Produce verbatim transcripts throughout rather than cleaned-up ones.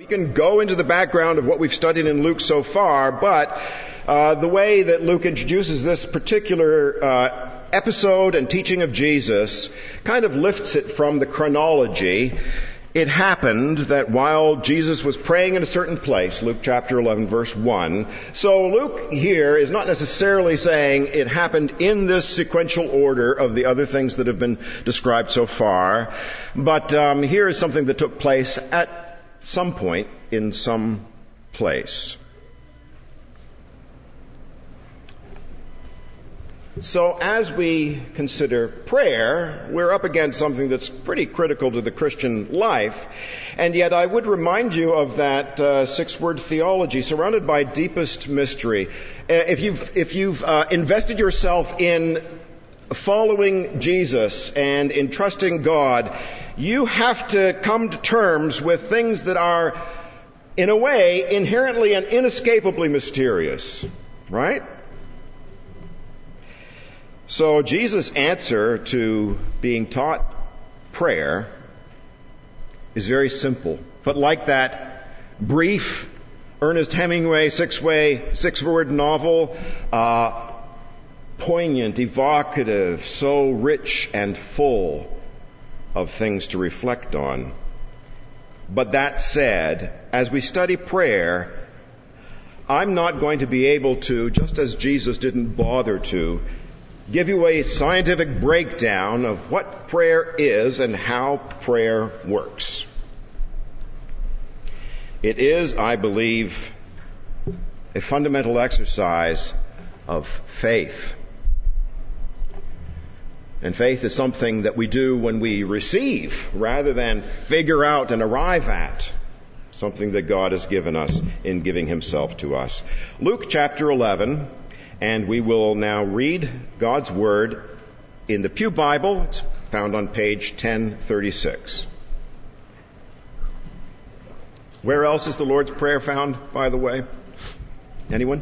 can go into the background of what we've studied in Luke so far, but uh, the way that Luke introduces this particular uh, episode and teaching of Jesus kind of lifts it from the chronology. It happened that while Jesus was praying in a certain place, Luke chapter eleven verse one, so Luke here is not necessarily saying it happened in this sequential order of the other things that have been described so far, but um, here is something that took place at some point in some place. So as we consider prayer, we're up against something that's pretty critical to the Christian life. And yet I would remind you of that uh, six-word theology surrounded by deepest mystery. Uh, if you've, if you've uh, invested yourself in following Jesus and in trusting God, you have to come to terms with things that are, in a way, inherently and inescapably mysterious. Right? So Jesus' answer to being taught prayer is very simple. But like that brief Ernest Hemingway six-way, six-word novel, uh, poignant, evocative, so rich and full of things to reflect on. But that said, as we study prayer, I'm not going to be able to, just as Jesus didn't bother to, give you a scientific breakdown of what prayer is and how prayer works. It is, I believe, a fundamental exercise of faith. And faith is something that we do when we receive rather than figure out and arrive at. Something that God has given us in giving Himself to us. Luke chapter eleven. And we will now read God's Word in the Pew Bible. It's found on page ten thirty-six. Where else is the Lord's Prayer found, by the way? Anyone?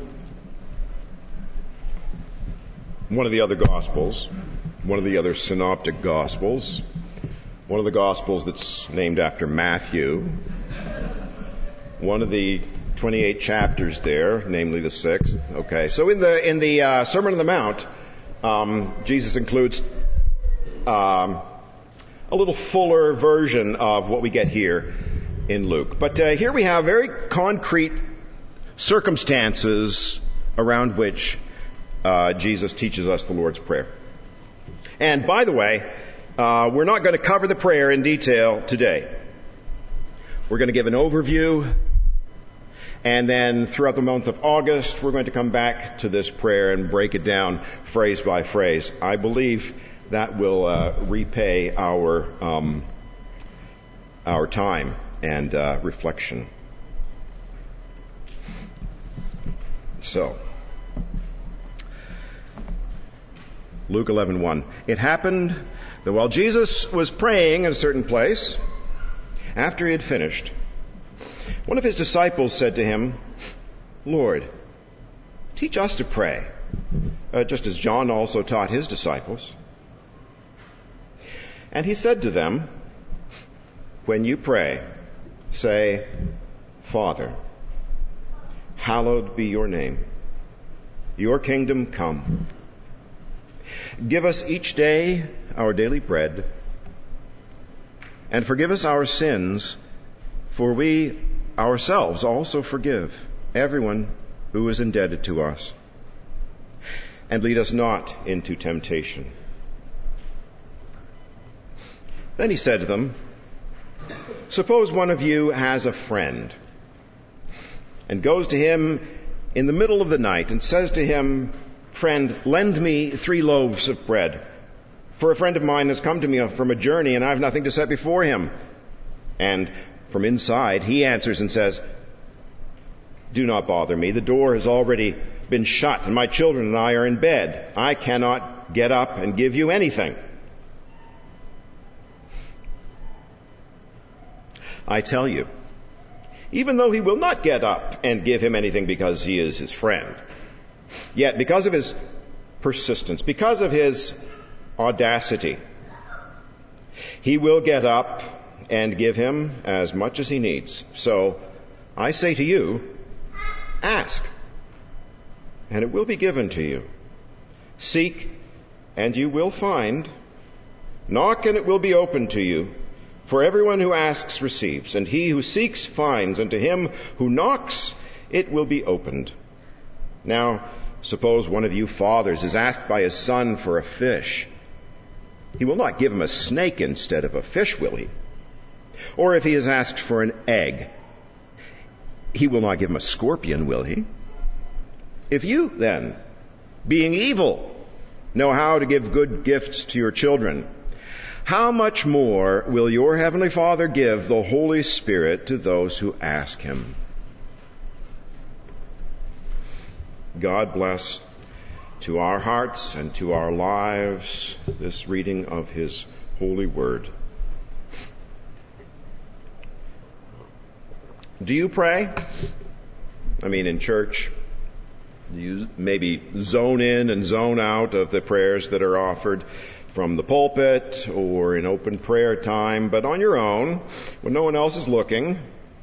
One of the other Gospels. One of the other synoptic Gospels. One of the Gospels that's named after Matthew. One of the twenty-eight chapters there, namely the sixth. Okay, so in the in the uh, Sermon on the Mount, um, Jesus includes um, a little fuller version of what we get here in Luke. But uh, here we have very concrete circumstances around which uh, Jesus teaches us the Lord's Prayer. And by the way, uh, we're not going to cover the prayer in detail today. We're going to give an overview. And then throughout the month of August, we're going to come back to this prayer and break it down phrase by phrase. I believe that will uh, repay our um, our time and uh, reflection. So, Luke eleven one. It happened that while Jesus was praying in a certain place, after he had finished, one of his disciples said to him, "Lord, teach us to pray, uh, just as John also taught his disciples." And he said to them, "When you pray, say, 'Father, hallowed be your name. Your kingdom come. Give us each day our daily bread, and forgive us our sins, for we ourselves also forgive everyone who is indebted to us. And lead us not into temptation.'" Then he said to them, "Suppose one of you has a friend, and goes to him in the middle of the night and says to him, 'Friend, lend me three loaves of bread, for a friend of mine has come to me from a journey and I have nothing to set before him.' And from inside he answers and says, 'Do not bother me. The door has already been shut and my children and I are in bed. I cannot get up and give you anything.' I tell you, even though he will not get up and give him anything because he is his friend, yet because of his persistence, because of his audacity, he will get up and give him as much as he needs. So I say to you, ask, and it will be given to you. Seek, and you will find. Knock, and it will be opened to you. For everyone who asks receives, and he who seeks finds, and to him who knocks it will be opened. Now, suppose one of you fathers is asked by his son for a fish. He will not give him a snake instead of a fish, will he? Or if he is asked for an egg, he will not give him a scorpion, will he? If you, then, being evil, know how to give good gifts to your children, how much more will your Heavenly Father give the Holy Spirit to those who ask Him? God bless to our hearts and to our lives this reading of His holy word. Do you pray? I mean, in church, you maybe zone in and zone out of the prayers that are offered from the pulpit or in open prayer time, but on your own, when no one else is looking.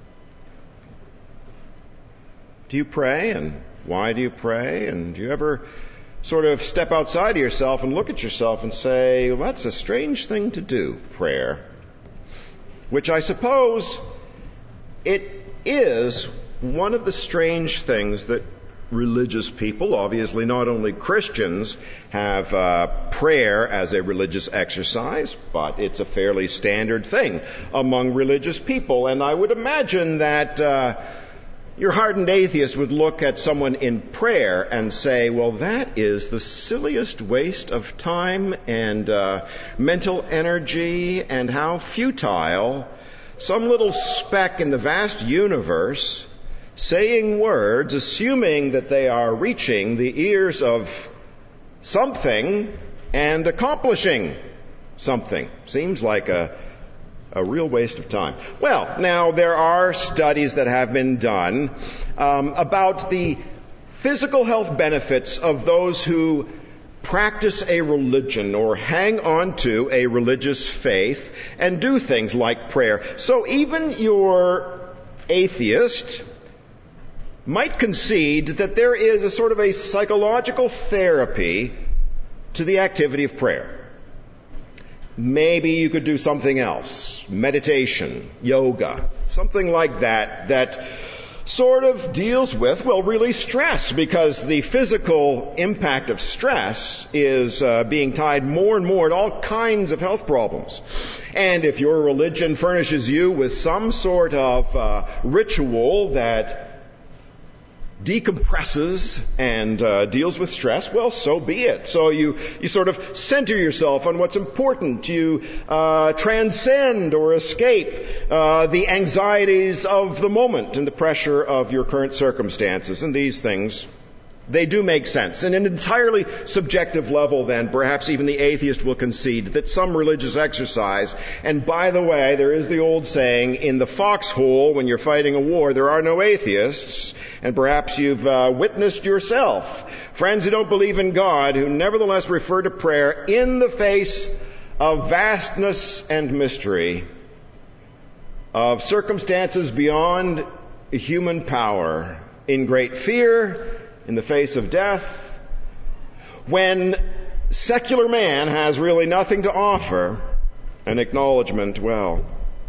Do you pray, and why do you pray? And do you ever sort of step outside of yourself and look at yourself and say, well, that's a strange thing to do, prayer? Which I suppose it is one of the strange things that religious people, obviously not only Christians, have uh, prayer as a religious exercise, but it's a fairly standard thing among religious people. And I would imagine that uh, your hardened atheist would look at someone in prayer and say, well, that is the silliest waste of time and uh, mental energy, and how futile. Some little speck in the vast universe saying words, assuming that they are reaching the ears of something and accomplishing something. Seems like a, a real waste of time. Well, now there are studies that have been done um, about the physical health benefits of those who practice a religion or hang on to a religious faith and do things like prayer. So even your atheist might concede that there is a sort of a psychological therapy to the activity of prayer. Maybe you could do something else, meditation, yoga, something like that, that sort of deals with, well, really stress, because the physical impact of stress is uh, being tied more and more to all kinds of health problems. And if your religion furnishes you with some sort of uh, ritual that decompresses and uh, deals with stress, well, so be it. So you, you sort of center yourself on what's important. You uh, transcend or escape uh, the anxieties of the moment and the pressure of your current circumstances. And these things, they do make sense. And at an entirely subjective level, then, perhaps even the atheist will concede that some religious exercise, and by the way, there is the old saying, in the foxhole, when you're fighting a war, there are no atheists. And perhaps you've uh, witnessed yourself friends who don't believe in God, who nevertheless refer to prayer in the face of vastness and mystery, of circumstances beyond human power, in great fear, in the face of death, when secular man has really nothing to offer, an acknowledgement, well,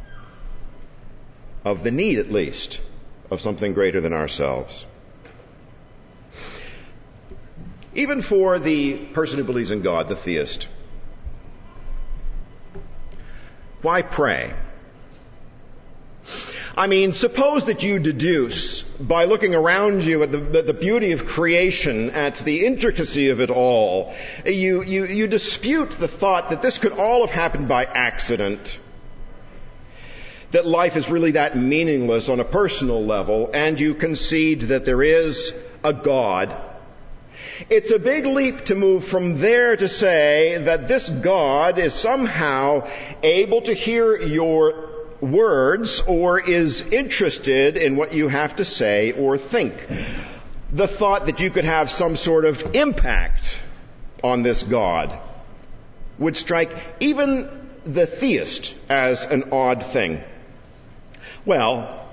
of the need at least of something greater than ourselves. Even for the person who believes in God, the theist, why pray? I mean, suppose that you deduce, by looking around you at the, the, the beauty of creation, at the intricacy of it all, you, you, you dispute the thought that this could all have happened by accident, that life is really that meaningless on a personal level, and you concede that there is a God. It's a big leap to move from there to say that this God is somehow able to hear your words or is interested in what you have to say or think. The thought that you could have some sort of impact on this God would strike even the theist as an odd thing. Well,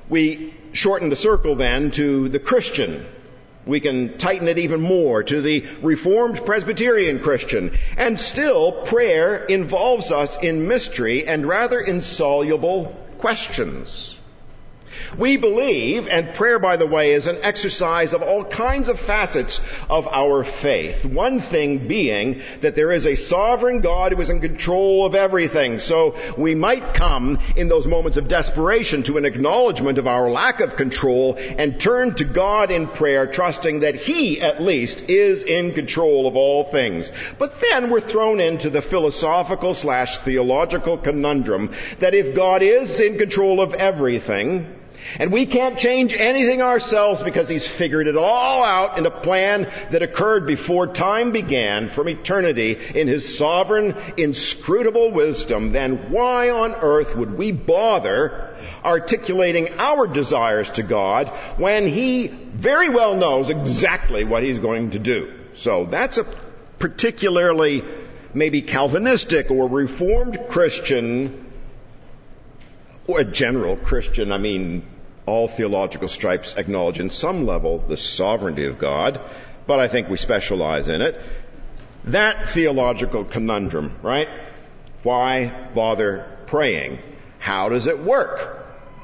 We shorten the circle then to the Christian. We can tighten it even more to the Reformed Presbyterian Christian. And still, prayer involves us in mystery and rather insoluble questions. We believe, and prayer, by the way, is an exercise of all kinds of facets of our faith. One thing being that there is a sovereign God who is in control of everything. So we might come in those moments of desperation to an acknowledgement of our lack of control and turn to God in prayer, trusting that He, at least, is in control of all things. But then we're thrown into the philosophical slash theological conundrum that if God is in control of everything, and we can't change anything ourselves because He's figured it all out in a plan that occurred before time began from eternity in His sovereign, inscrutable wisdom, then why on earth would we bother articulating our desires to God when He very well knows exactly what He's going to do? So that's a particularly maybe Calvinistic or Reformed Christian, or a general Christian, I mean, all theological stripes acknowledge in some level the sovereignty of God, but I think we specialize in it. That theological conundrum, right? Why bother praying? How does it work?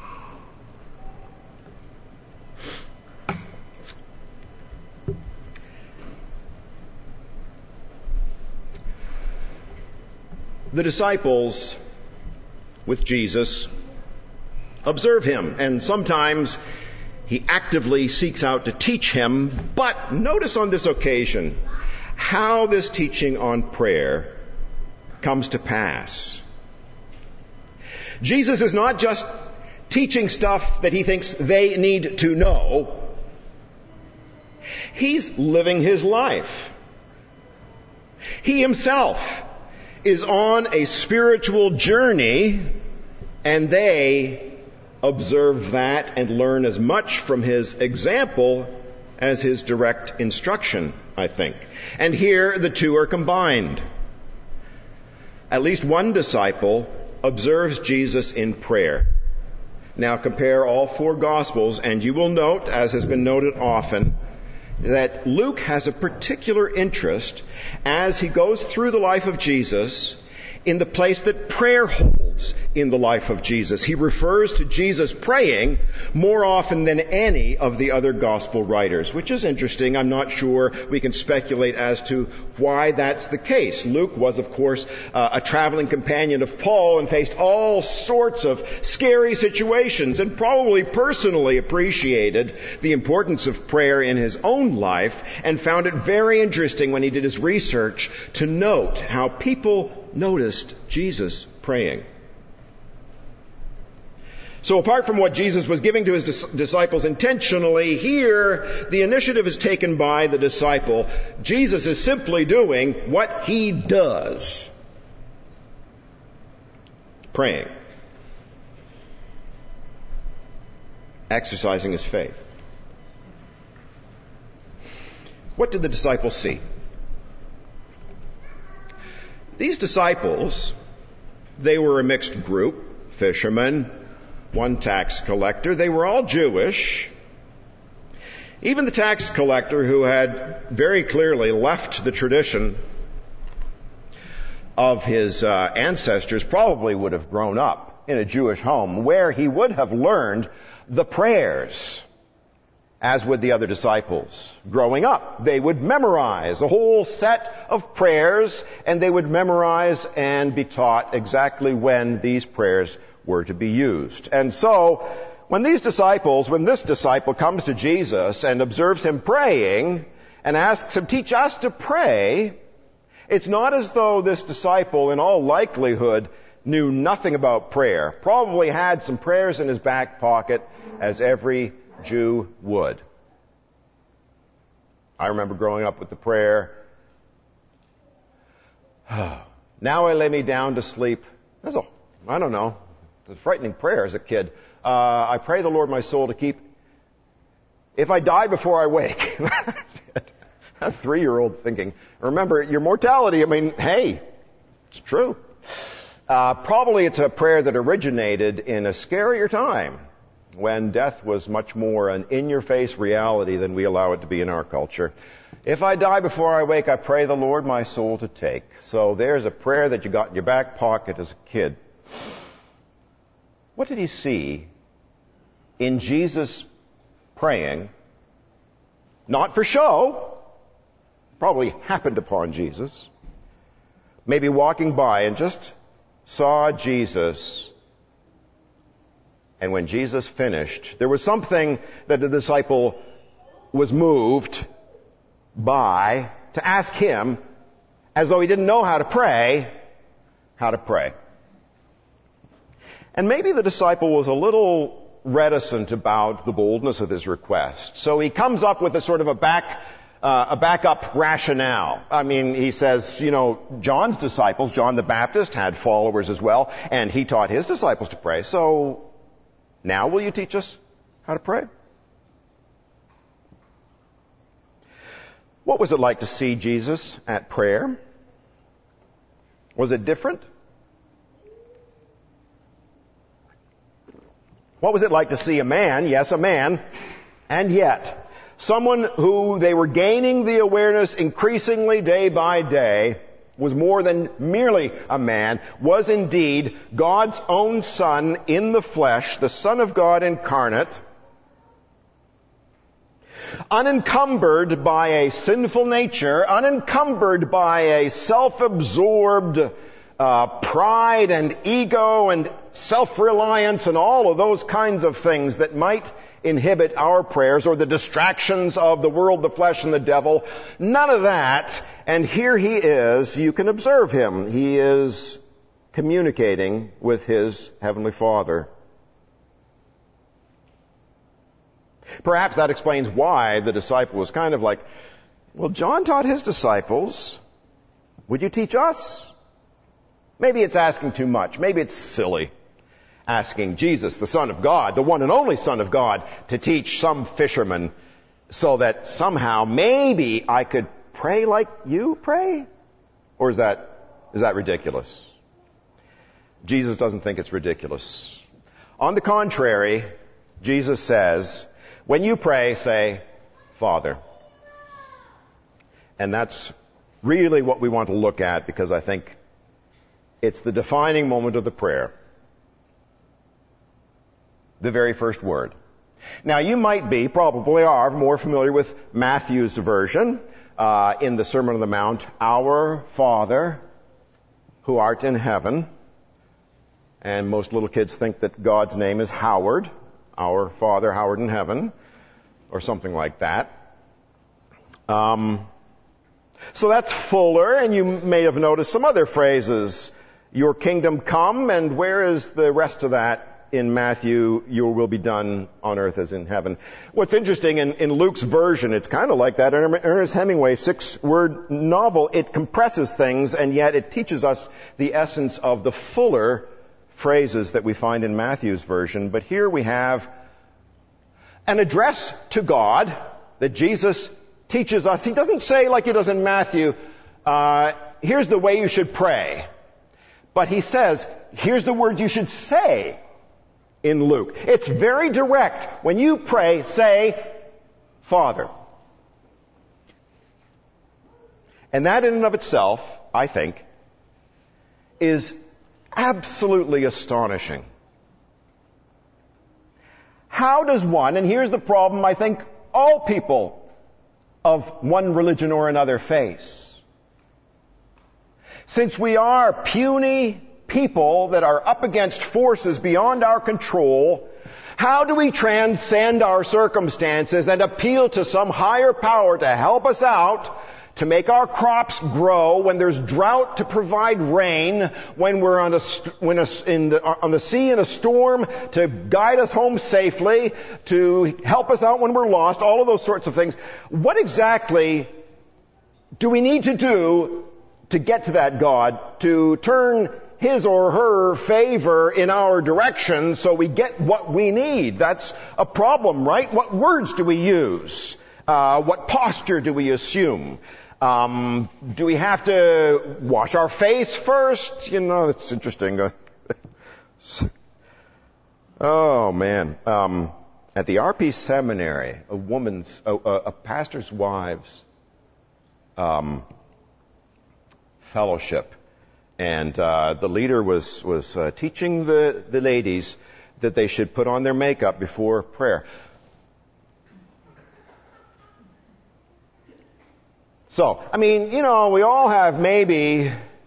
The disciples with Jesus observe Him, and sometimes He actively seeks out to teach Him. But notice on this occasion how this teaching on prayer comes to pass. Jesus is not just teaching stuff that He thinks they need to know. He's living His life. He Himself is on a spiritual journey, and they observe that and learn as much from His example as His direct instruction, I think. And here the two are combined. At least one disciple observes Jesus in prayer. Now compare all four Gospels, and you will note, as has been noted often, that Luke has a particular interest as he goes through the life of Jesus in the place that prayer holds in the life of Jesus. He refers to Jesus praying more often than any of the other gospel writers, which is interesting. I'm not sure we can speculate as to why that's the case. Luke was, of course, uh, a traveling companion of Paul and faced all sorts of scary situations and probably personally appreciated the importance of prayer in his own life and found it very interesting when he did his research to note how people noticed Jesus praying. So apart from what Jesus was giving to His dis- disciples intentionally, here the initiative is taken by the disciple. Jesus is simply doing what He does. Praying. Exercising his faith. What did the disciples see? These disciples, they were a mixed group, fishermen, one tax collector. They were all Jewish. Even the tax collector, who had very clearly left the tradition of his uh, ancestors, probably would have grown up in a Jewish home where he would have learned the prayers, as would the other disciples. Growing up, they would memorize a whole set of prayers, and they would memorize and be taught exactly when these prayers were to be used. And so, when these disciples, when this disciple comes to Jesus and observes Him praying and asks Him, teach us to pray, it's not as though this disciple, in all likelihood, knew nothing about prayer. Probably had some prayers in his back pocket, as every Jew would. I remember growing up with the prayer, now I lay me down to sleep. That's a, I don't know, it's a frightening prayer as a kid. Uh, I pray the Lord my soul to keep, if I die before I wake. That's it. A three-year-old thinking. Remember, your mortality, I mean, hey, it's true. Uh, probably it's a prayer that originated in a scarier time when death was much more an in-your-face reality than we allow it to be in our culture. If I die before I wake, I pray the Lord my soul to take. So there's a prayer that you got in your back pocket as a kid. What did he see in Jesus praying? Not for show. Probably happened upon Jesus. Maybe walking by and just saw Jesus. And when Jesus finished, there was something that the disciple was moved by to ask him, as though he didn't know how to pray, how to pray. And maybe the disciple was a little reticent about the boldness of his request. So he comes up with a sort of a back, uh, a backup rationale. I mean, he says, you know, John's disciples, John the Baptist, had followers as well, and he taught his disciples to pray. So now will you teach us how to pray? What was it like to see Jesus at prayer? Was it different? What was it like to see a man, yes, a man, and yet someone who they were gaining the awareness increasingly day by day was more than merely a man, was indeed God's own Son in the flesh, the Son of God incarnate, unencumbered by a sinful nature, unencumbered by a self-absorbed uh, pride and ego and self-reliance and all of those kinds of things that might inhibit our prayers, or the distractions of the world, the flesh, and the devil. None of that. And here he is. You can observe him. He is communicating with his Heavenly Father. Perhaps that explains why the disciple was kind of like, well, John taught his disciples. Would you teach us? Maybe it's asking too much. Maybe it's silly asking Jesus, the Son of God, the one and only Son of God, to teach some fisherman so that somehow maybe I could pray like you pray? Or is that, is that ridiculous? Jesus doesn't think it's ridiculous. On the contrary, Jesus says, when you pray, say, Father. And that's really what we want to look at, because I think it's the defining moment of the prayer. The very first word. Now, you might be, probably are, more familiar with Matthew's version uh, in the Sermon on the Mount. Our Father, who art in heaven. And most little kids think that God's name is Howard. Our Father, Howard in heaven. Or something like that. Um, so that's fuller, and you may have noticed some other phrases. Your kingdom come, and where is the rest of that? In Matthew, your will be done on earth as in heaven. What's interesting, in, in Luke's version, it's kind of like that. In Ernest Hemingway's six-word novel, it compresses things, and yet it teaches us the essence of the fuller phrases that we find in Matthew's version. But here we have an address to God that Jesus teaches us. He doesn't say, like he does in Matthew, uh, here's the way you should pray. But he says, here's the word you should say. In Luke. It's very direct. When you pray, say, Father. And that in and of itself, I think, is absolutely astonishing. How does one, and here's the problem I think all people of one religion or another face. Since we are puny people that are up against forces beyond our control, how do we transcend our circumstances and appeal to some higher power to help us out, to make our crops grow, when there's drought to provide rain, when we're on, a, when a, in the, on the sea in a storm to guide us home safely, to help us out when we're lost, all of those sorts of things. What exactly do we need to do to get to that God, to turn His or her favor in our direction so we get what we need? That's a problem, right? What words do we use? Uh, what posture do we assume? Um, do we have to wash our face first? You know, it's interesting. Uh, Oh, man. Um, at the R P Seminary, a woman's, a, a pastor's wife's um, fellowship. And uh, the leader was, was uh, teaching the, the ladies that they should put on their makeup before prayer. So, I mean, you know, we all have maybe,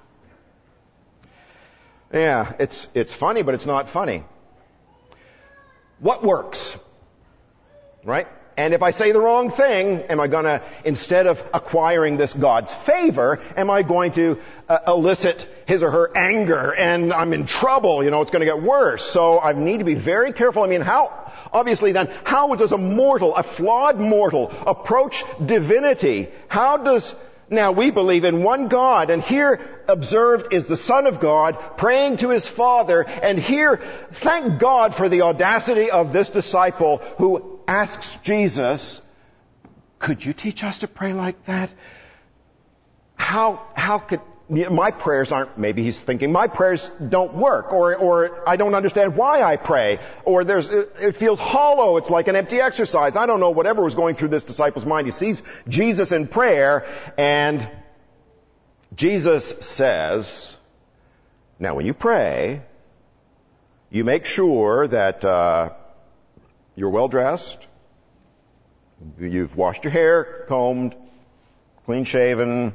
yeah, it's, it's funny, but it's not funny. What works? Right? And if I say the wrong thing, am I going to, instead of acquiring this God's favor, am I going to uh, elicit his or her anger and I'm in trouble, you know, it's going to get worse. So I need to be very careful. I mean, how, obviously then, how does a mortal, a flawed mortal, approach divinity? How does, now we believe in one God, and here observed is the Son of God praying to his Father, and here, thank God for the audacity of this disciple who asks Jesus, could you teach us to pray like that? How, how could, my prayers aren't, maybe he's thinking, my prayers don't work, or, or I don't understand why I pray, or there's, it feels hollow, it's like an empty exercise. I don't know, whatever was going through this disciple's mind. He sees Jesus in prayer, and Jesus says, now when you pray, you make sure that, uh, you're well dressed, you've washed your hair, combed, clean shaven,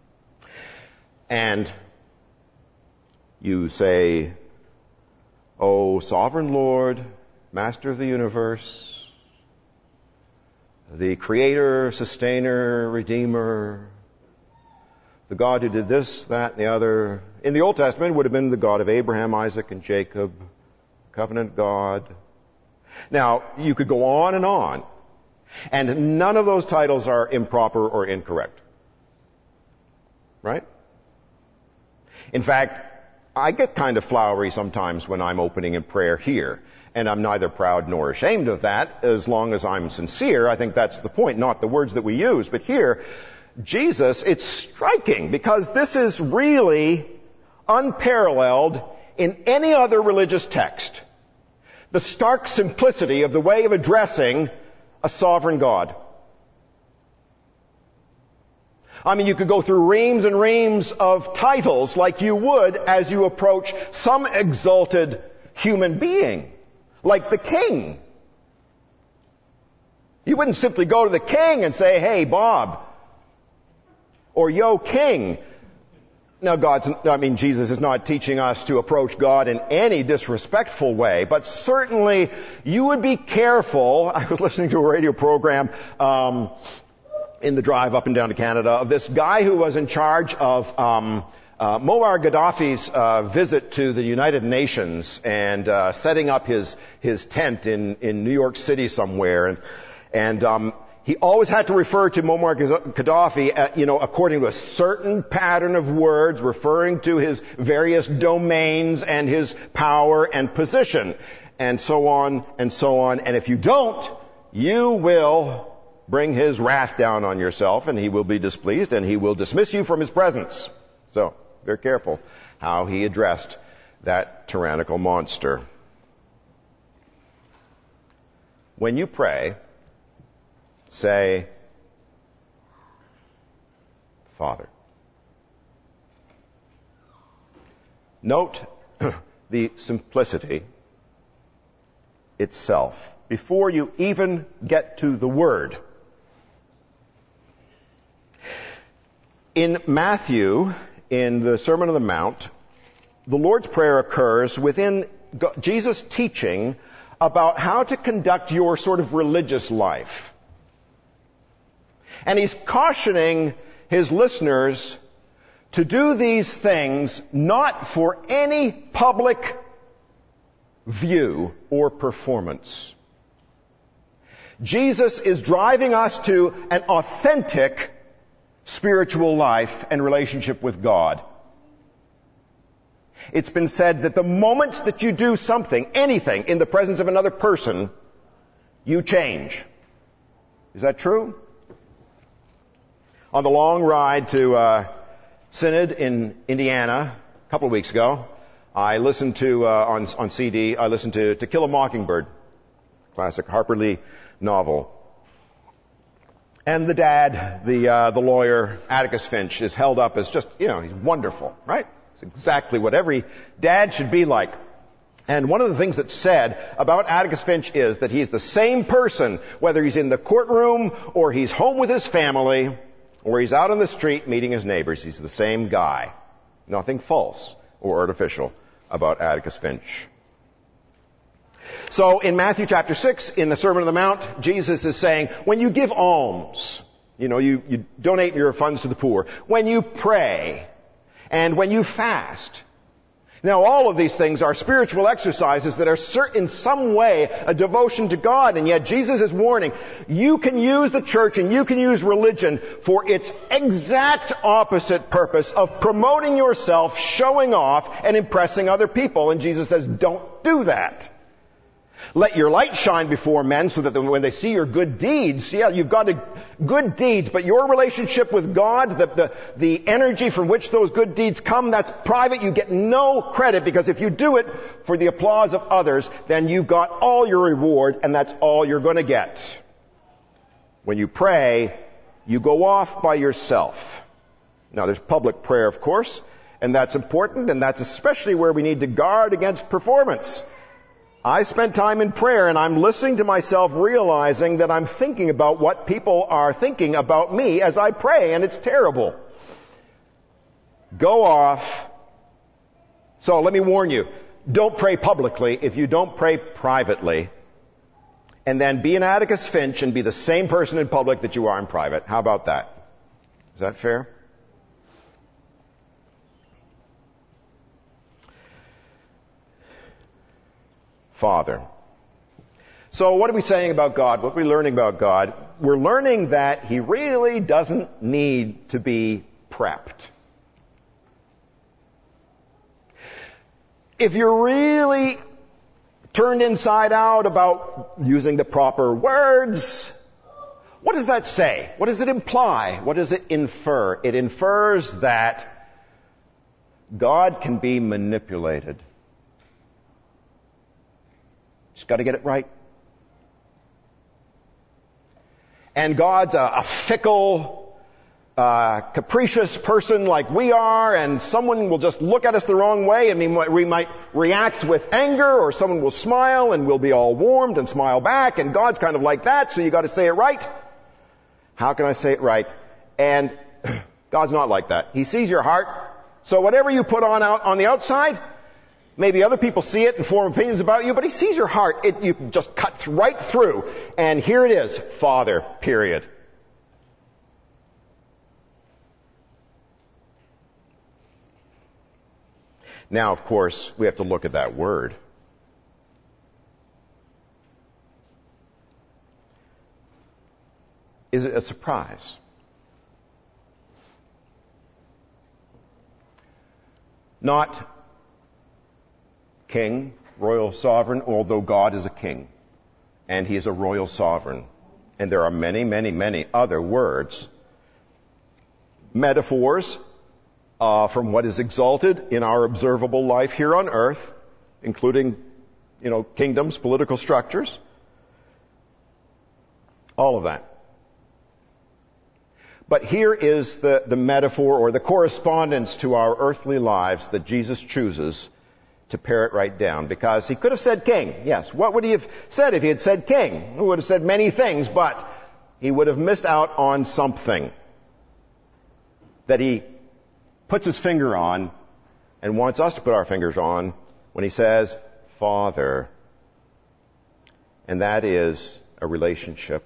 and you say, "O sovereign Lord, Master of the universe, the Creator, Sustainer, Redeemer, the God who did this, that, and the other." In the Old Testament, it would have been the God of Abraham, Isaac, and Jacob, covenant God. Now, you could go on and on, and none of those titles are improper or incorrect. Right? In fact, I get kind of flowery sometimes when I'm opening in prayer here, and I'm neither proud nor ashamed of that, as long as I'm sincere. I think that's the point, not the words that we use. But here, Jesus, it's striking, because this is really unparalleled in any other religious text. The stark simplicity of the way of addressing a sovereign God. I mean, you could go through reams and reams of titles like you would as you approach some exalted human being, like the king. You wouldn't simply go to the king and say, "Hey, Bob," or "Yo, king." Now, God's, I mean, Jesus is not teaching us to approach God in any disrespectful way, but certainly you would be careful. I was listening to a radio program um, in the drive up and down to Canada of this guy who was in charge of um, uh, Muammar Gaddafi's uh, visit to the United Nations and uh, setting up his his tent in in New York City somewhere, and and um, he always had to refer to Muammar Gaddafi, uh, you know, according to a certain pattern of words, referring to his various domains and his power and position, and so on and so on. And if you don't, you will bring his wrath down on yourself, and he will be displeased, and he will dismiss you from his presence. So, very careful how he addressed that tyrannical monster. When you pray, say, Father. Note the simplicity itself before you even get to the word. In Matthew, in the Sermon on the Mount, the Lord's Prayer occurs within Jesus' teaching about how to conduct your sort of religious life. And he's cautioning his listeners to do these things not for any public view or performance. Jesus is driving us to an authentic spiritual life and relationship with God. It's been said that the moment that you do something, anything, in the presence of another person, you change. Is that true? On the long ride to uh, Synod in Indiana a couple of weeks ago, I listened to, uh, on, on C D, I listened to To Kill a Mockingbird, classic Harper Lee novel. And the dad, the, uh, the lawyer, Atticus Finch, is held up as just, you know, he's wonderful, right? It's exactly what every dad should be like. And one of the things that's said about Atticus Finch is that he's the same person, whether he's in the courtroom or he's home with his family or he's out on the street meeting his neighbors. He's the same guy. Nothing false or artificial about Atticus Finch. So in Matthew chapter six, in the Sermon on the Mount, Jesus is saying, when you give alms, you know, you, you donate your funds to the poor, when you pray, and when you fast. Now, all of these things are spiritual exercises that are in some way a devotion to God, and yet Jesus is warning, you can use the church and you can use religion for its exact opposite purpose of promoting yourself, showing off, and impressing other people. And Jesus says, don't do that. Let your light shine before men so that when they see your good deeds, yeah, you've got a, good deeds, but your relationship with God, the, the, the energy from which those good deeds come, that's private. You get no credit, because if you do it for the applause of others, then you've got all your reward, and that's all you're going to get. When you pray, you go off by yourself. Now, there's public prayer, of course, and that's important, and that's especially where we need to guard against performance. I spent time in prayer, and I'm listening to myself, realizing that I'm thinking about what people are thinking about me as I pray, and it's terrible. Go off. So let me warn you, don't pray publicly if you don't pray privately. And then be an Atticus Finch and be the same person in public that you are in private. How about that? Is that fair? Father. So what are we saying about God? What are we learning about God? We're learning that He really doesn't need to be prepped. If you're really turned inside out about using the proper words, what does that say? What does it imply? What does it infer? It infers that God can be manipulated. Just got to get it right. And God's a, a fickle, uh, capricious person like we are, and someone will just look at us the wrong way, and we might react with anger, or someone will smile, and we'll be all warmed and smile back, and God's kind of like that, so you got to say it right. How can I say it right? And God's not like that. He sees your heart, so whatever you put on out on the outside, maybe other people see it and form opinions about you, but He sees your heart. It, you just cut right through. And here it is, Father, period. Now, of course, we have to look at that word. Is it a surprise? Not king, royal sovereign, although God is a king, and He is a royal sovereign. And there are many, many, many other words, metaphors, uh, from what is exalted in our observable life here on earth, including, you know, kingdoms, political structures, all of that. But here is the, the metaphor or the correspondence to our earthly lives that Jesus chooses to pare it right down, because He could have said king. Yes, what would He have said if He had said king? He would have said many things, but He would have missed out on something that He puts His finger on and wants us to put our fingers on when He says, Father. And that is a relationship.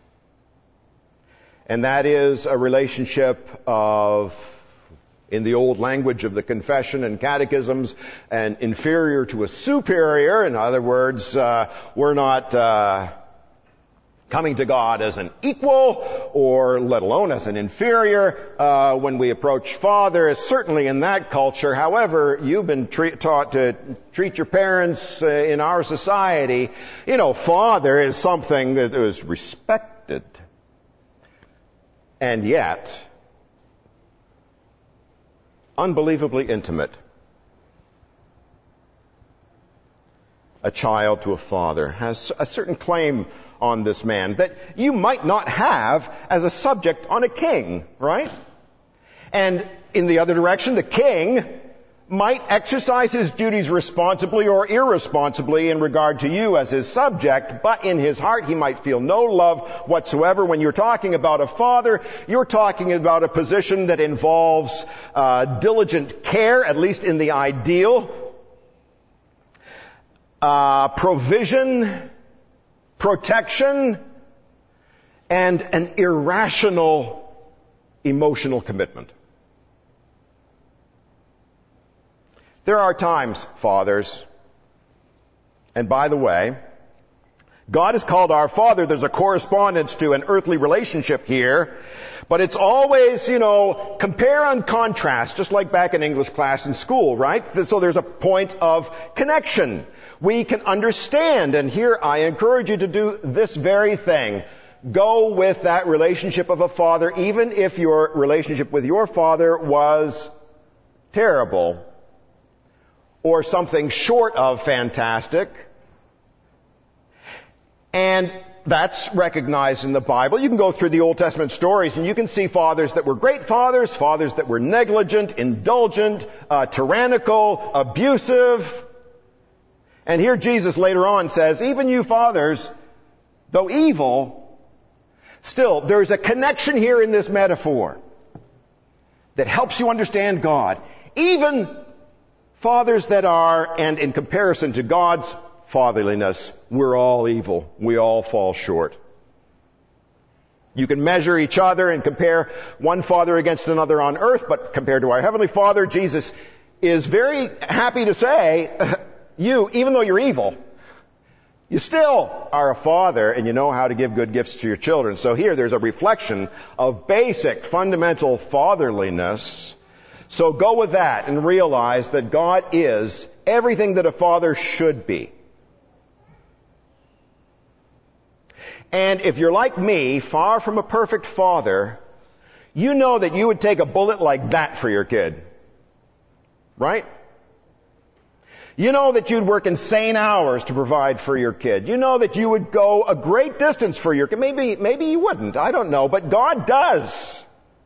And that is a relationship of, in the old language of the confession and catechisms, an inferior to a superior. In other words, uh, we're not uh, coming to God as an equal, or let alone as an inferior. Uh, when we approach Father, certainly in that culture, however, you've been tre- taught to treat your parents uh, in our society. You know, Father is something that is respected. And yet, unbelievably intimate. a child to a father, has a certain claim on this man that you might not have as a subject on a king, right? And in the other direction, the king might exercise his duties responsibly or irresponsibly in regard to you as his subject, but in his heart he might feel no love whatsoever. When you're talking about a father, you're talking about a position that involves uh, diligent care, at least in the ideal, uh, provision, protection, and an irrational emotional commitment. There are times, fathers, and by the way, God is called our Father. There's a correspondence to an earthly relationship here, but it's always, you know, compare and contrast, just like back in English class in school, right? So there's a point of connection. We can understand, and here I encourage you to do this very thing. Go with that relationship of a father, even if your relationship with your father was terrible, or something short of fantastic. And that's recognized in the Bible. You can go through the Old Testament stories and you can see fathers that were great fathers, fathers that were negligent, indulgent, uh, tyrannical, abusive. And here Jesus later on says, even you fathers, though evil, still there's a connection here in this metaphor that helps you understand God. Even fathers that are, and in comparison to God's fatherliness, we're all evil. We all fall short. You can measure each other and compare one father against another on earth, but compared to our Heavenly Father, Jesus is very happy to say, you, even though you're evil, you still are a father and you know how to give good gifts to your children. So here there's a reflection of basic, fundamental fatherliness. So go with that and realize that God is everything that a father should be. And if you're like me, far from a perfect father, you know that you would take a bullet like that for your kid. Right? You know that you'd work insane hours to provide for your kid. You know that you would go a great distance for your kid. Maybe, maybe you wouldn't. I don't know. But God does.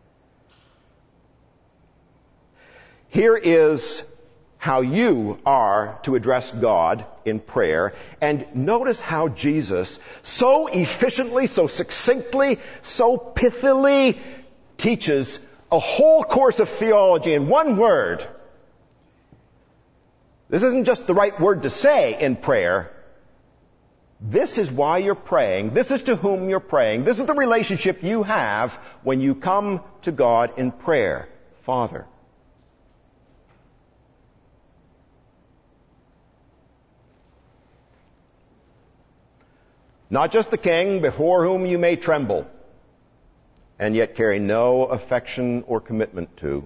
Here is how you are to address God in prayer. And notice how Jesus so efficiently, so succinctly, so pithily teaches a whole course of theology in one word. This isn't just the right word to say in prayer. This is why you're praying. This is to whom you're praying. This is the relationship you have when you come to God in prayer. Father. Not just the king before whom you may tremble, and yet carry no affection or commitment to,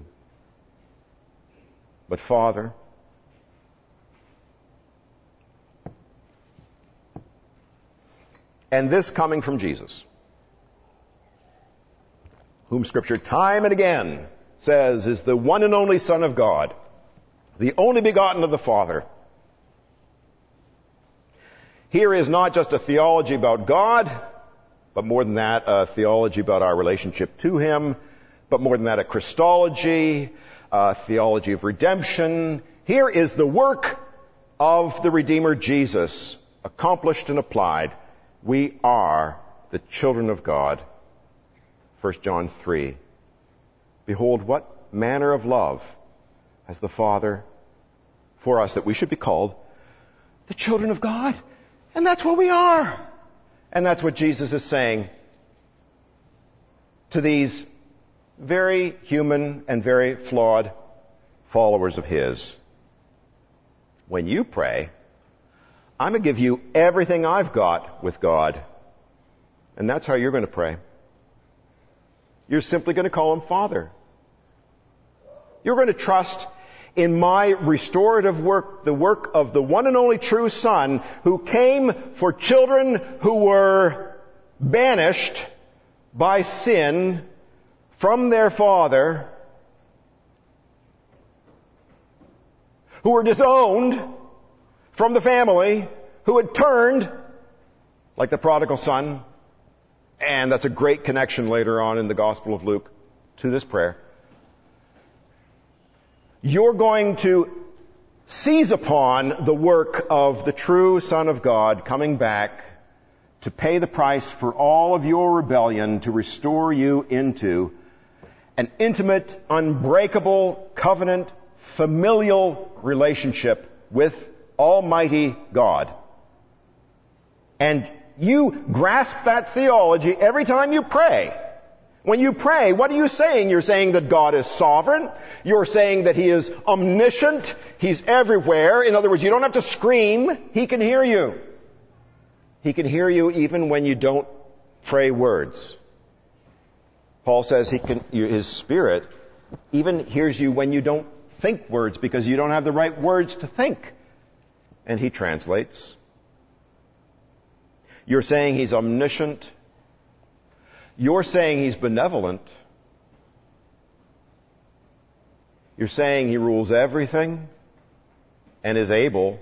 but Father. And this coming from Jesus, whom Scripture time and again says is the one and only Son of God, the only begotten of the Father. Here is not just a theology about God, but more than that, a theology about our relationship to Him, but more than that, a Christology, a theology of redemption. Here is the work of the Redeemer Jesus, accomplished and applied. We are the children of God. First John three. Behold, what manner of love has the Father for us that we should be called the children of God. And that's what we are. And that's what Jesus is saying to these very human and very flawed followers of His. When you pray, I'm going to give you everything I've got with God. And that's how you're going to pray. You're simply going to call Him Father. You're going to trust in my restorative work, the work of the one and only true Son, who came for children who were banished by sin from their father, who were disowned from the family, who had turned like the prodigal son, and that's a great connection later on in the Gospel of Luke to this prayer. You're going to seize upon the work of the true Son of God coming back to pay the price for all of your rebellion, to restore you into an intimate, unbreakable, covenant, familial relationship with Almighty God. And you grasp that theology every time you pray. When you pray, what are you saying? You're saying that God is sovereign. You're saying that He is omniscient. He's everywhere. In other words, you don't have to scream. He can hear you. He can hear you even when you don't pray words. Paul says he can, His Spirit even hears you when you don't think words because you don't have the right words to think. And He translates. You're saying He's omniscient. You're saying He's benevolent. You're saying He rules everything and is able.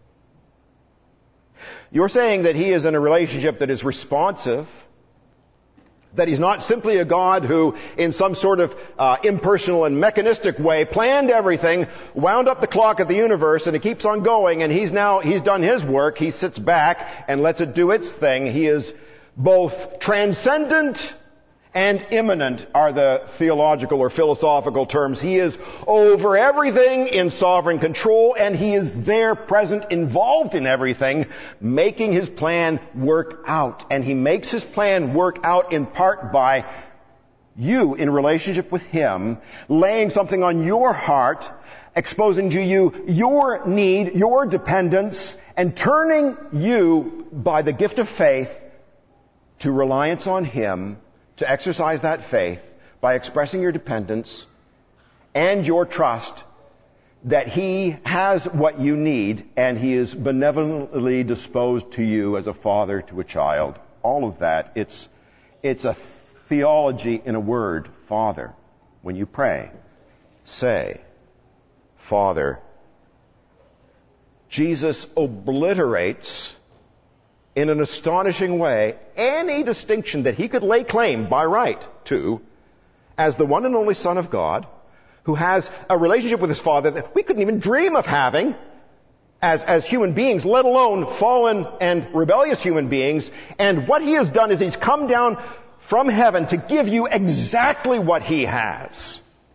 You're saying that He is in a relationship that is responsive, that He's not simply a God who, in some sort of uh, impersonal and mechanistic way, planned everything, wound up the clock of the universe, and it keeps on going, and He's now, He's done His work, He sits back and lets it do its thing. He is both transcendent and immanent are the theological or philosophical terms. He is over everything in sovereign control, and He is there, present, involved in everything, making His plan work out. And He makes His plan work out in part by you in relationship with Him, laying something on your heart, exposing to you your need, your dependence, and turning you by the gift of faith to reliance on Him, to exercise that faith by expressing your dependence and your trust that He has what you need and He is benevolently disposed to you as a father to a child. All of that, it's, it's a theology in a word, Father. When you pray, say, Father. Jesus obliterates in an astonishing way any distinction that He could lay claim by right to as the one and only Son of God who has a relationship with His Father that we couldn't even dream of having as, as human beings, let alone fallen and rebellious human beings. And what He has done is He's come down from heaven to give you exactly what He has.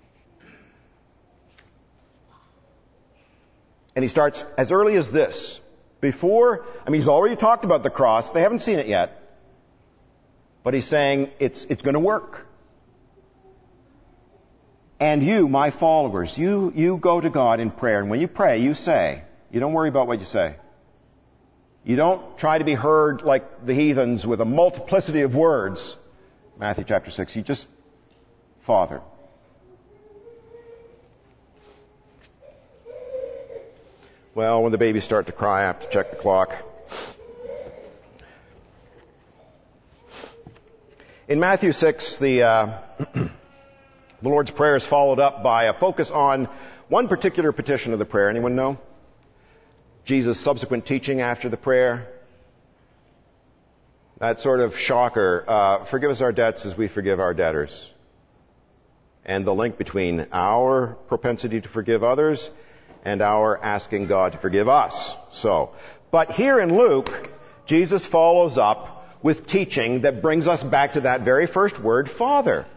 And He starts as early as this. Before, I mean, He's already talked about the cross. They haven't seen it yet. But He's saying it's, it's going to work. And you, my followers, you, you go to God in prayer. And when you pray, you say, you don't worry about what you say. You don't try to be heard like the heathens with a multiplicity of words. Matthew chapter six. You just, Father. Well, when the babies start to cry, I have to check the clock. In Matthew six, the, uh, the Lord's Prayer is followed up by a focus on one particular petition of the prayer. Anyone know? Jesus' subsequent teaching after the prayer. That sort of shocker, uh, forgive us our debts as we forgive our debtors. And the link between our propensity to forgive others and our asking God to forgive us. So, but here in Luke, Jesus follows up with teaching that brings us back to that very first word, Father.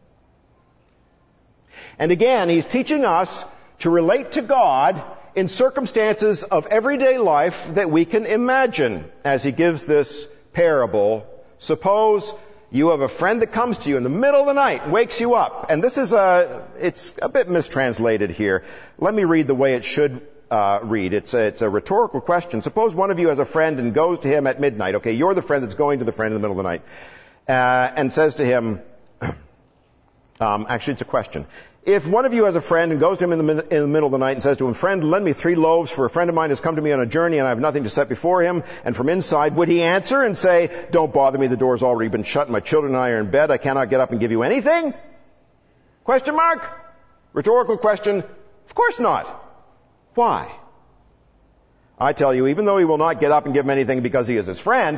And again, He's teaching us to relate to God in circumstances of everyday life that we can imagine as He gives this parable. Suppose you have a friend that comes to you in the middle of the night, wakes you up. And this is a, it's a bit mistranslated here. Let me read the way it should uh, read. It's a, it's a rhetorical question. Suppose one of you has a friend and goes to him at midnight. Okay, you're the friend that's going to the friend in the middle of the night. Uh, and says to him, um, actually it's a question. If one of you has a friend and goes to him in the, in the middle of the night and says to him, friend, lend me three loaves, for a friend of mine has come to me on a journey and I have nothing to set before him, and from inside, would he answer and say, don't bother me, the door's already been shut, my children and I are in bed, I cannot get up and give you anything? Question mark? Rhetorical question. Of course not. Why? I tell you, even though he will not get up and give him anything because he is his friend.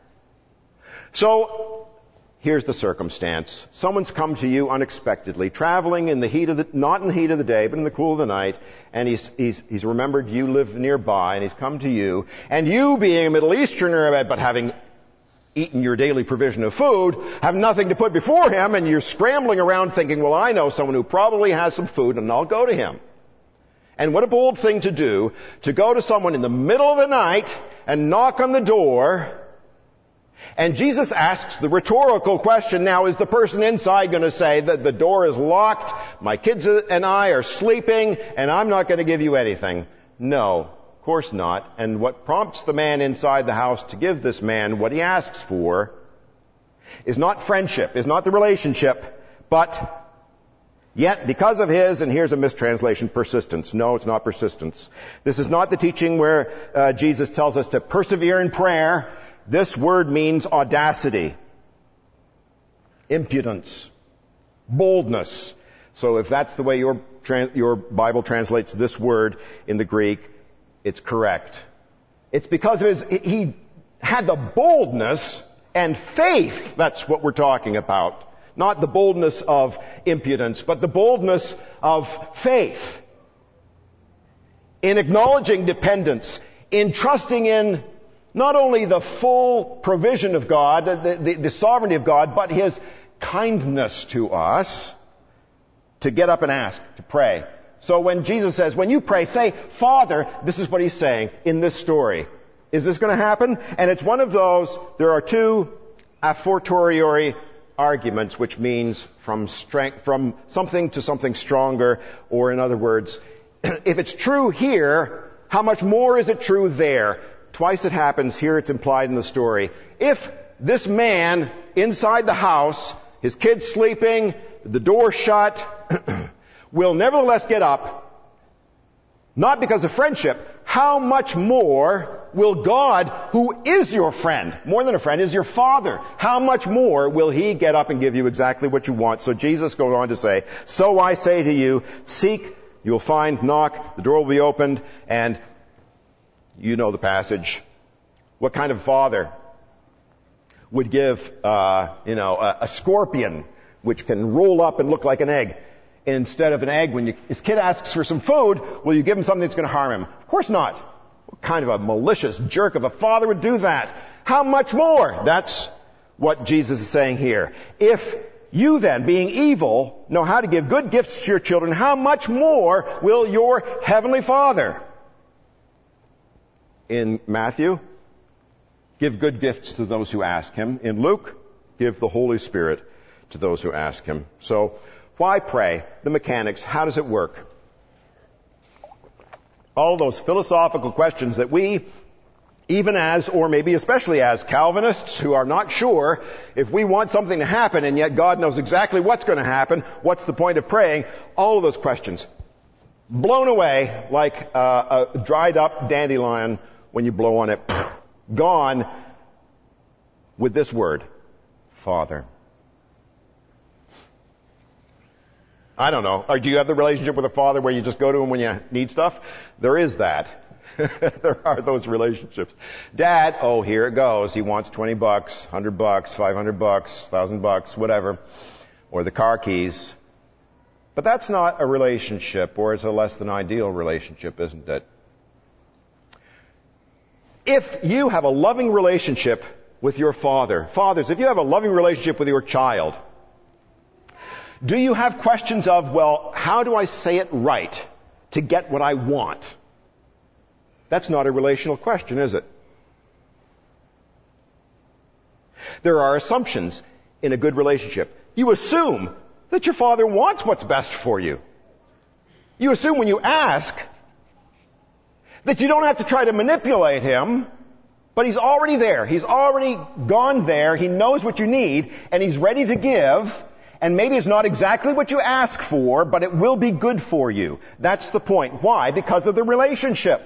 So, here's the circumstance. Someone's come to you unexpectedly, traveling in the heat of the, not in the heat of the day, but in the cool of the night, and he's, he's, he's remembered you live nearby, and he's come to you, and you, being a Middle Easterner, but having eaten your daily provision of food, have nothing to put before him, and you're scrambling around thinking, well, I know someone who probably has some food, and I'll go to him. And what a bold thing to do, to go to someone in the middle of the night and knock on the door. And Jesus asks the rhetorical question, now is the person inside going to say that the door is locked, my kids and I are sleeping, and I'm not going to give you anything? No, of course not. And what prompts the man inside the house to give this man what he asks for is not friendship, is not the relationship, but yet, because of his, and here's a mistranslation, persistence. No, it's not persistence. This is not the teaching where uh, Jesus tells us to persevere in prayer. This word means audacity, impudence, boldness. So if that's the way your, your Bible translates this word in the Greek, it's correct. It's because of his, he had the boldness and faith. That's what we're talking about. Not the boldness of impudence, but the boldness of faith. In acknowledging dependence, in trusting in not only the full provision of God, the, the, the sovereignty of God, but his kindness to us, to get up and ask, to pray. So when Jesus says, when you pray, say, Father, this is what he's saying in this story. Is this going to happen? And it's one of those, there are two a fortiori arguments, which means from strength, from something to something stronger, or in other words, if it's true here, how much more is it true there? Twice it happens, here it's implied in the story. If this man inside the house, his kids sleeping, the door shut, will nevertheless get up, not because of friendship, how much more will God, who is your friend, more than a friend, is your Father, how much more will he get up and give you exactly what you want? So Jesus goes on to say, so I say to you, seek, you'll find, knock, the door will be opened, and you know the passage. What kind of father would give, uh, you know, a, a scorpion, which can roll up and look like an egg, instead of an egg? When you, his kid asks for some food, will you give him something that's going to harm him? Of course not. What kind of a malicious jerk of a father would do that? How much more? That's what Jesus is saying here. If you then, being evil, know how to give good gifts to your children, how much more will your heavenly Father? In Matthew, give good gifts to those who ask him. In Luke, give the Holy Spirit to those who ask him. So, why pray? The mechanics. How does it work? All those philosophical questions that we, even as, or maybe especially as Calvinists who are not sure if we want something to happen and yet God knows exactly what's going to happen, what's the point of praying? All of those questions blown away like uh, a dried up dandelion when you blow on it. Gone with this word, Father. I don't know. Or do you have the relationship with a father where you just go to him when you need stuff? There is that. There are those relationships. Dad, oh, here it goes. He wants twenty bucks, one hundred bucks, five hundred bucks, one thousand bucks, whatever. Or the car keys. But that's not a relationship, or it's a less than ideal relationship, isn't it? If you have a loving relationship with your father, fathers, if you have a loving relationship with your child, do you have questions of, well, how do I say it right to get what I want? That's not a relational question, is it? There are assumptions in a good relationship. You assume that your father wants what's best for you. You assume when you ask that you don't have to try to manipulate him, but he's already there. He's already gone there. He knows what you need, and he's ready to give. And maybe it's not exactly what you ask for, but it will be good for you. That's the point. Why? Because of the relationship.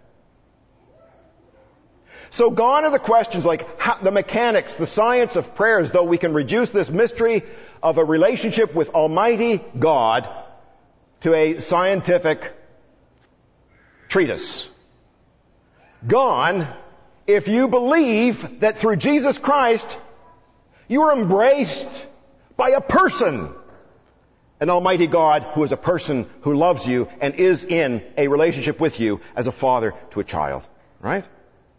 So gone are the questions like how, the mechanics, the science of prayer, as though we can reduce this mystery of a relationship with Almighty God to a scientific treatise. gone if you believe that through Jesus Christ you are embraced by a person, an almighty God who is a person who loves you and is in a relationship with you as a father to a child. Right?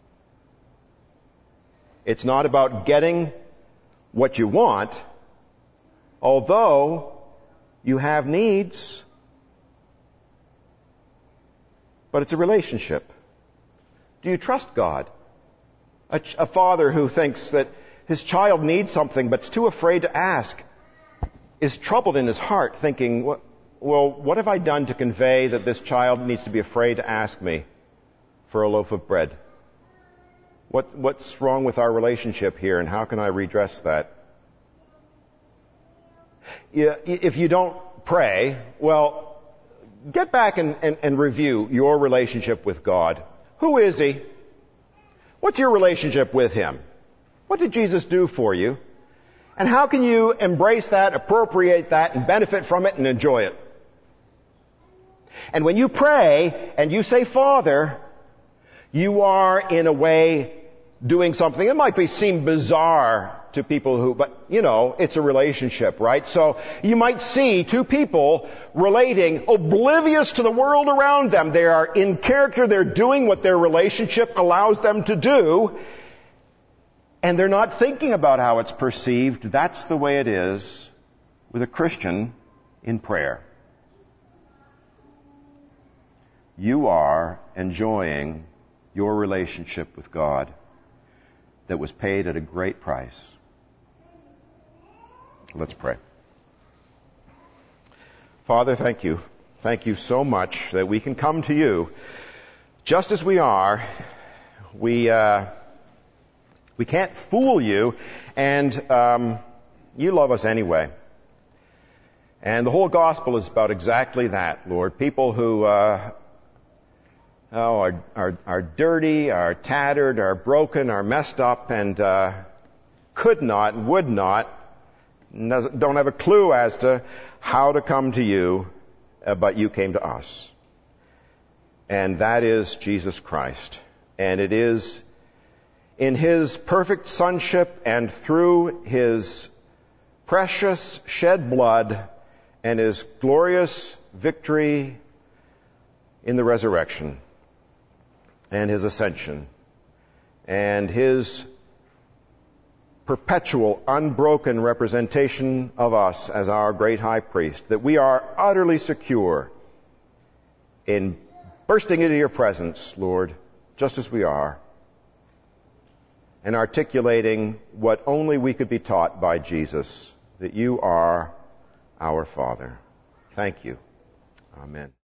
It's not about getting what you want, although you have needs, but it's a relationship. Do you trust God? A, ch- a father who thinks that his child needs something but's too afraid to ask is troubled in his heart, thinking, well, what have I done to convey that this child needs to be afraid to ask me for a loaf of bread? What, what's wrong with our relationship here, and how can I redress that? If you don't pray, well, get back and, and, and review your relationship with God. Who is He? What's your relationship with Him? What did Jesus do for you? And how can you embrace that, appropriate that, and benefit from it and enjoy it? And when you pray and you say, Father, you are in a way doing something. It might be seem bizarre to people who, but you know, it's a relationship, right? So you might see two people relating, oblivious to the world around them. They are in character, they're doing what their relationship allows them to do, and they're not thinking about how it's perceived. That's the way it is with a Christian in prayer. You are enjoying your relationship with God that was paid at a great price. Let's pray. Father, thank you. Thank you so much that we can come to you just as we are. We uh, we can't fool you, and um, you love us anyway. And the whole gospel is about exactly that, Lord. People who uh, oh, are, are, are dirty, are tattered, are broken, are messed up, and uh, could not, would not, don't have a clue as to how to come to you, uh, but you came to us. And that is Jesus Christ. And it is in His perfect sonship and through His precious shed blood and His glorious victory in the resurrection and His ascension and His perpetual, unbroken representation of us as our great high priest, that we are utterly secure in bursting into your presence, Lord, just as we are, and articulating what only we could be taught by Jesus, that you are our Father. Thank you. Amen.